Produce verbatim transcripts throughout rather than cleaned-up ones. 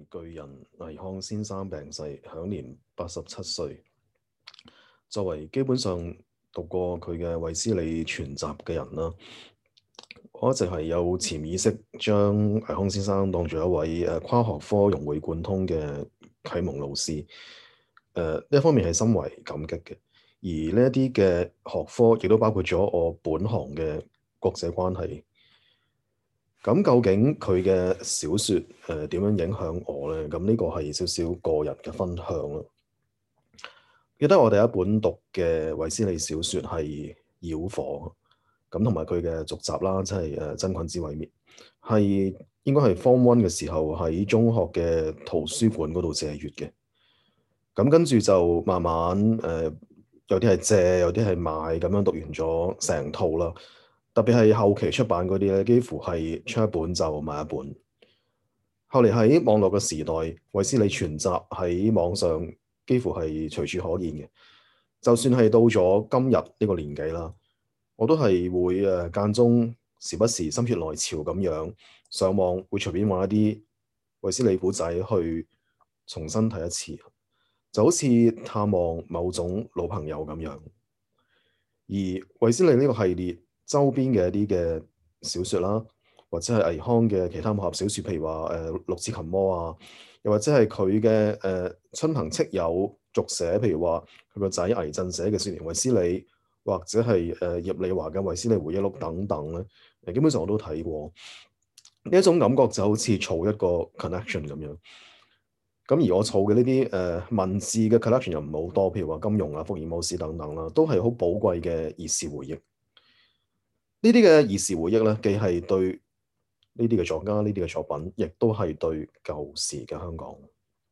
巨人倪匡先生病逝，享年八十七歲。作為基本上讀過佢嘅衛斯理全集嘅人啦，我一直係有潛意識將倪匡先生當做一位誒跨學科融會貫通嘅啟蒙老師。誒、呃、呢一方面係深為感激嘅，而呢一啲嘅學科亦都包括咗我本行嘅國際關係。咁究竟佢嘅小説誒點樣影響我咧？咁呢個係少少個人嘅分享咯。記得我第一本讀嘅衛斯理小説係《妖火》，咁同埋佢嘅續集啦，即係誒《真菌之毀滅》，係應該係 Form One 嘅時候喺中學嘅圖書館嗰度借閲嘅。咁跟住就慢慢誒、呃，有啲係借，有啲係買，咁樣讀完咗成套啦。特別係後期出版嗰啲咧，幾乎係出一本就買一本。後嚟喺網絡嘅時代，衛斯理全集喺網上幾乎係隨處可見嘅。就算係到咗今日呢個年紀啦，我都係會誒間中時不時心血來潮咁樣上網，會隨便揾一啲衛斯理古仔去重新睇一次，就好似探望某種老朋友咁樣。而衛斯理呢個系列周邊嘅一啲嘅小説啦，或者係倪匡嘅其他武俠小説，譬如話誒、呃《六指琴魔》啊，又或者係佢嘅誒親朋戚友續寫，譬如話佢個仔倪震寫嘅《少年衛斯理》，或者係誒、呃、葉利華嘅《衛斯理回憶錄》等等咧，誒基本上我都睇過。呢一種感覺就好似儲一個 connection 咁樣。咁而我儲嘅呢啲誒文字嘅 collection 又唔係好多，譬如話金庸啊、福爾摩斯等等啦，都係好寶貴嘅兒時回憶。呢啲嘅兒時回憶咧，既係對呢啲嘅作家、呢啲嘅作品，亦都係對舊時嘅香港。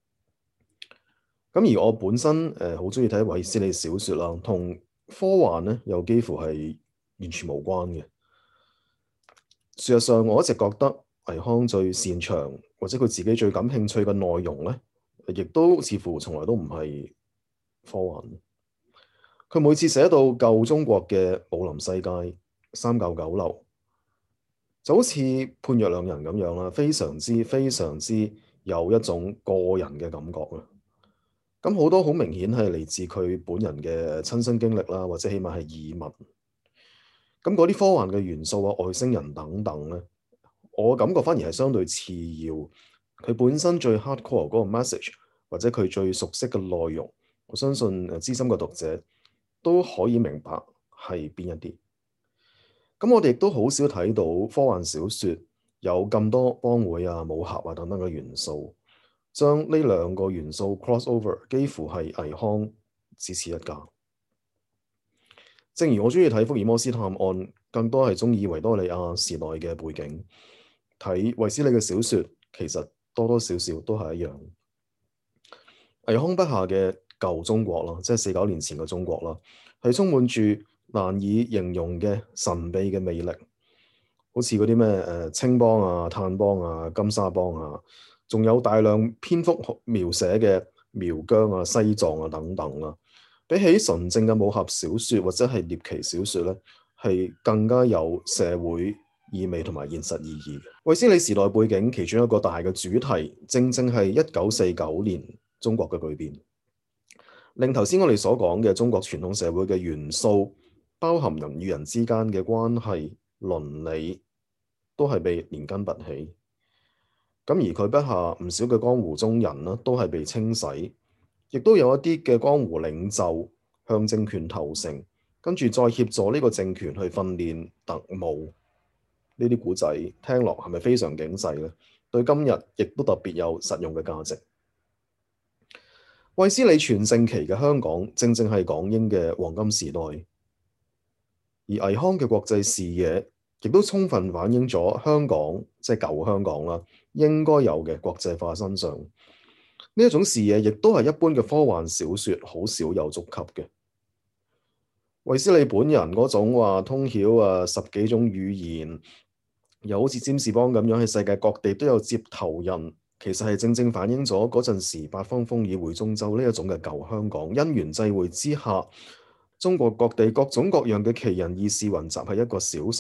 咁而我本身誒好中意睇衛斯理小説啦，同科幻咧又幾乎係完全無關嘅。事實上，我一直覺得倪匡最擅長或者佢自己最感興趣嘅內容咧，亦都似乎從來都唔係科幻。佢每次寫到舊中國嘅武林世界、三教九流，就好似判若兩人咁樣啦，非常之非常之有一種個人嘅感覺啦。咁好多好明顯係嚟自佢本人嘅親身經歷啦，或者起碼係耳聞。咁嗰啲科幻嘅元素啊、外星人等等咧，我感覺反而係相對次要。佢本身最 hardcore 嗰個 message，或者佢最熟悉嘅內容，我相信誒資深嘅讀者都可以明白係邊一啲。咁我哋亦都好少睇到科幻小説有咁多幫會啊、武俠啊等等嘅元素，將呢兩個元素 cross over，幾乎係倪匡只此一家。正如我中意睇福爾摩斯探案，更多係中意維多利亞時代嘅背景。睇衛斯理嘅小説，其實多多少少都係一樣。倪匡筆下嘅舊中國啦，即係四九年前嘅中國啦，係充滿住難以形容嘅神秘嘅魅力，好似嗰啲咩誒青幫啊、炭幫啊、金沙幫啊，仲有大量篇幅描寫嘅苗疆啊、西藏啊等等啦。比起純正嘅武俠小説或者係獵奇小説咧，係更加有社會意味同埋現實意義嘅。衛斯理時代背景其中一個大嘅主題，正正係一九四九年中國嘅巨變，令頭先我哋所講嘅中國傳統社會嘅元素，包含人與人之間嘅關係、倫理，都係被連根拔起。咁而佢筆下唔少嘅江湖中人啦，都係被清洗。亦都有一啲嘅江湖領袖向政權投誠，跟住再協助呢個政權去訓練特務。呢啲古仔聽落係咪非常警世呢？對今日亦都特別有實用嘅價值。衛斯理全盛期嘅香港，正正係港英嘅黃金時代，而倪匡嘅國際視野，亦都充分反映咗香港，即係舊香港啦，應該有嘅國際化身上。呢一種視野，亦都係一般嘅科幻小説好少有觸及嘅。衛斯理本人嗰種話通曉啊十幾種語言，又好似占士邦咁樣喺世界各地都有接頭人，其實係正正反映咗嗰陣時八方風雨會中州呢一種嘅舊香港。因緣際會之下，中國各地各種各樣嘅奇人異事雲集喺一個小城，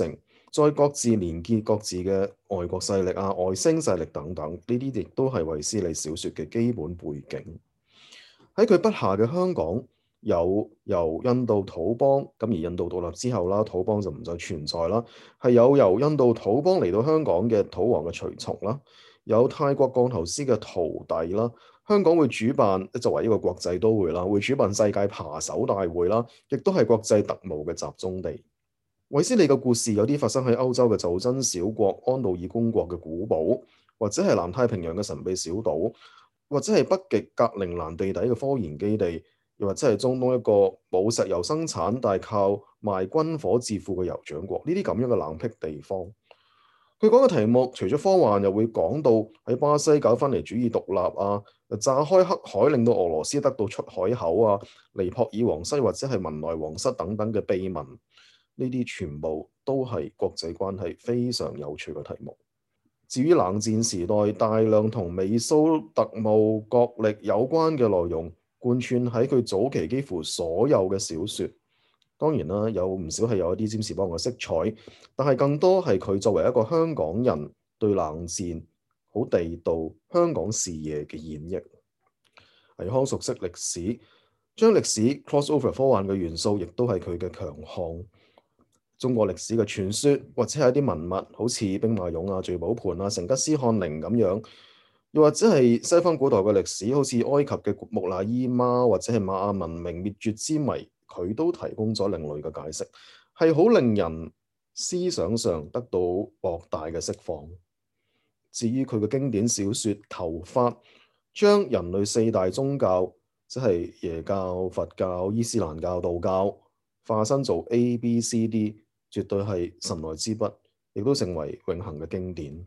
再各自連結各自嘅外國勢力啊、外星勢力等等，呢啲亦都係衛斯理小說嘅基本背景。喺佢筆下嘅香港，有由印度土邦，咁而印度獨立之後啦，土邦就唔再存在啦，係有由印度土邦嚟到香港嘅土王嘅隨從啦，有泰國降頭師嘅徒弟啦。香港會主辦作為一個國際都會啦，會主辦世界扒手大會啦，亦都係國際特務嘅集中地。衛斯理嘅故事有啲發生喺歐洲嘅袖珍小國安道爾公國嘅古堡，或者係南太平洋嘅神秘小島，或者係北極格陵蘭地底嘅科研基地，又或者係中東一個冇石油生產但係靠賣軍火致富嘅酋長國，呢啲咁樣嘅冷僻地方。佢講嘅題目除咗科幻，又會講到喺巴西搞分離主義獨立啊，炸開黑海令到俄羅斯得到出海口啊，尼泊爾皇室或者係文萊皇室等等嘅秘聞。呢啲全部都係國際關係非常有趣嘅題目。至於冷戰時代大量同美蘇特務角力有關嘅內容，貫穿喺佢早期幾乎所有嘅小說。當然啦，有唔少係有一啲占士邦嘅色彩，但係更多係佢作為一個香港人對冷戰好地道香港視野嘅演繹。倪匡熟悉歷史，將歷史 cross over 科幻嘅元素，亦都係佢嘅強項。中國歷史嘅傳說，或者係一啲文物，好似兵馬俑啊、聚寶盆啊、成吉思汗陵咁樣，又或者係西方古代嘅歷史，好似埃及嘅木乃伊媽，或者係瑪雅文明滅絕之謎，佢都提供咗另類嘅解釋，係好令人思想上得到博大嘅釋放。至於佢嘅經典小說《頭髮》，將人類四大宗教，即係耶教、佛教、伊斯蘭教、道教，化身做 A、B、C、D。絕對係神來之筆，亦都成為永恆嘅經典。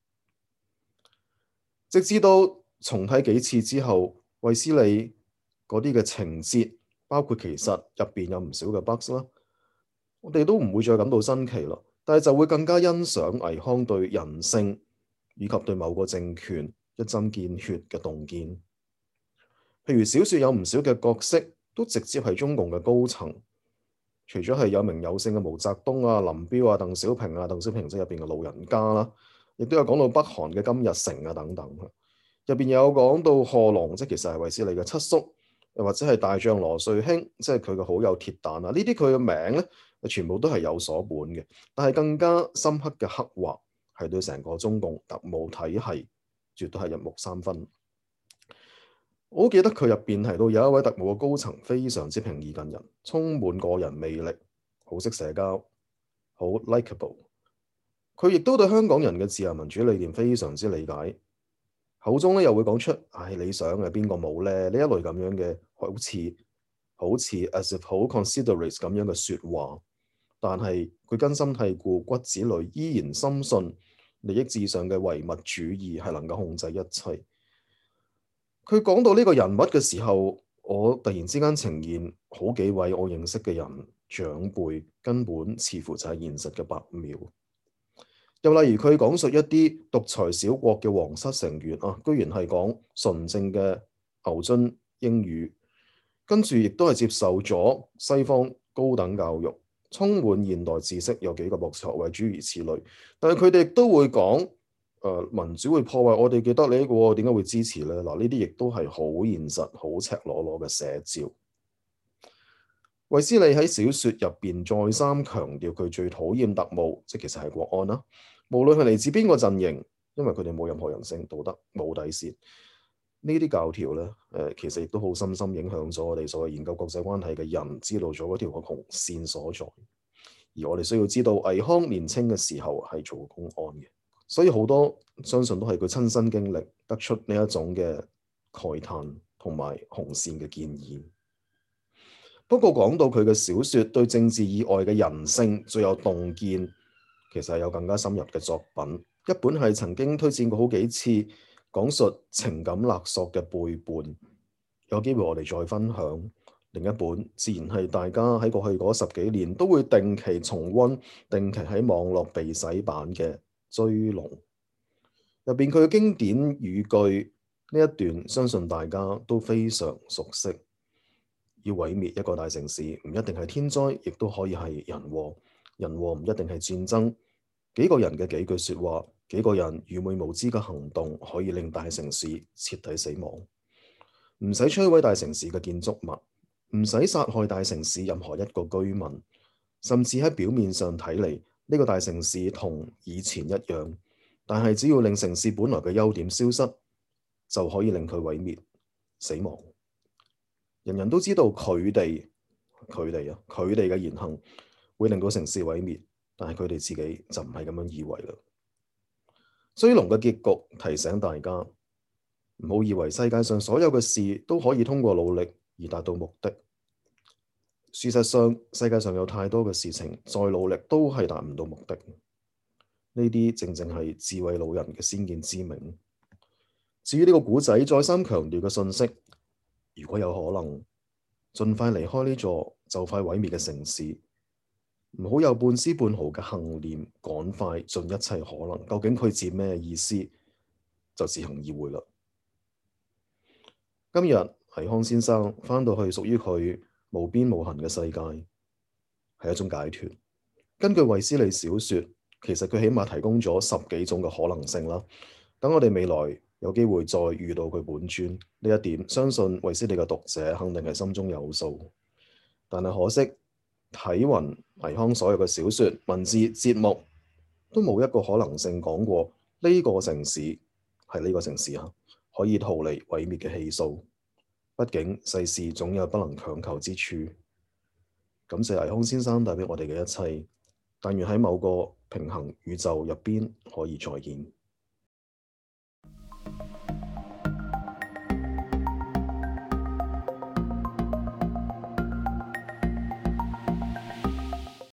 直至到重睇幾次之後，衛斯理嗰啲嘅情節，包括其實入邊有唔少嘅 bugs 啦，我哋都唔會再感到新奇啦，但係就會更加欣賞倪匡對人性以及對某個政權一針見血嘅洞見。譬如小說有唔少嘅角色都直接係中共嘅高層。除咗係有名有姓嘅毛澤東啊、林彪啊、鄧小平啊、鄧小平即入邊嘅老人家啦，亦都有講到北韓嘅金日成啊等等。入邊有講到賀龍，即其實係衛斯理嘅七叔，又或者係大將羅瑞卿，即係佢嘅好友鐵蛋啊。呢啲佢嘅名咧，全部都係有所本嘅，但係更加深刻嘅刻畫係對成個中共特務體系絕對係入木三分。我好記得佢入邊提到有一位特務嘅高層非常之平易近人，充滿個人魅力，好識社交，好 likeable。佢亦都對香港人嘅自由民主理念非常之理解，口中咧又會講出唉、哎、理想嘅邊個冇咧呢一類咁樣嘅好似好似 as if 好 considerate 咁樣嘅説話，但係佢根深蒂固骨子裏依然深信利益至上嘅唯物主義係能夠控制一切。佢講到呢個人物嘅時候，我突然之間呈現好幾位我認識嘅人長輩，根本似乎就係現實嘅白描。又例如佢講述一啲獨裁小國嘅皇室成員啊，居然係講純正嘅牛津英語，跟住亦都係接受咗西方高等教育，充滿現代知識，有幾個博士學位諸如此類。但係佢哋亦都會講。誒、呃、民主會破壞我哋嘅得利嘅喎，點解會支持呢？嗱，呢啲亦都係好現實、好赤裸裸嘅寫照。衛斯理喺小説入邊再三強調佢最討厭特務，即其實係國安啦。無論係嚟自邊個陣營，因為佢哋冇任何人性、道德、冇底線。呢啲教條咧，誒、呃、其實亦都好深深影響咗我哋所謂研究國際關係嘅人，知道咗嗰條紅線所在。而我哋需要知道，倪匡年青嘅時候係做公安嘅。所以好多相信都係佢親身經歷得出呢一種嘅慨嘆同埋紅線嘅建議。不過講到佢嘅小說對政治以外嘅人性最有洞見，其實係有更加深入嘅作品。一本係曾經推薦過好幾次，講述情感勒索嘅背叛，有機會我哋再分享。另一本自然係大家喺過去嗰十幾年都會定期重溫、定期喺網絡被洗版嘅追龍。入邊佢嘅經典語句呢一段，相信大家都非常熟悉。要毀滅一個大城市，唔一定係天災，亦都可以係人禍。人禍唔一定係戰爭， 幾個人嘅幾句說話，幾個人愚昧無知嘅行動，可以令大城市徹底死亡。唔使摧毀大城市嘅建築物，唔使殺害大城市任何一個居民，甚至喺表面上睇嚟，呢個大城市同以前一樣，但係只要令城市本來嘅優點消失，就可以令佢毀滅、死亡。人人都知道佢哋，佢哋啊，佢哋嘅言行會令到城市毀滅，但係佢哋自己就唔係咁樣以為啦。追龍嘅結局提醒大家，唔好以為世界上所有嘅事都可以通過努力而達到目的。事實上，世界上有太多嘅事情，再努力都係達唔到目的。呢啲正正係智慧老人嘅先見之明。至於呢個古仔再三強調嘅信息，如果有可能，盡快離開呢座就快毀滅嘅城市，唔好有半絲半毫嘅幸念，趕快盡一切可能。究竟佢指咩意思，就自行意會啦。今日倪匡先生返到去屬於佢無邊無痕嘅世界，係一種解脫。根據衛斯理小說，其實佢起碼提供咗十幾種嘅可能性啦。等我哋未來有機會再遇到佢本尊呢一點，相信衛斯理嘅讀者肯定係心中有數。但係可惜，睇勻倪匡所有嘅小說、文字、節目，都冇一個可能性講過呢個城市係呢個城市啊，可以逃離毀滅嘅氣數。畢竟世事總有不能強求之處。感謝倪匡先生帶俾我哋嘅一切，但願喺某個平衡宇宙入邊可以再見。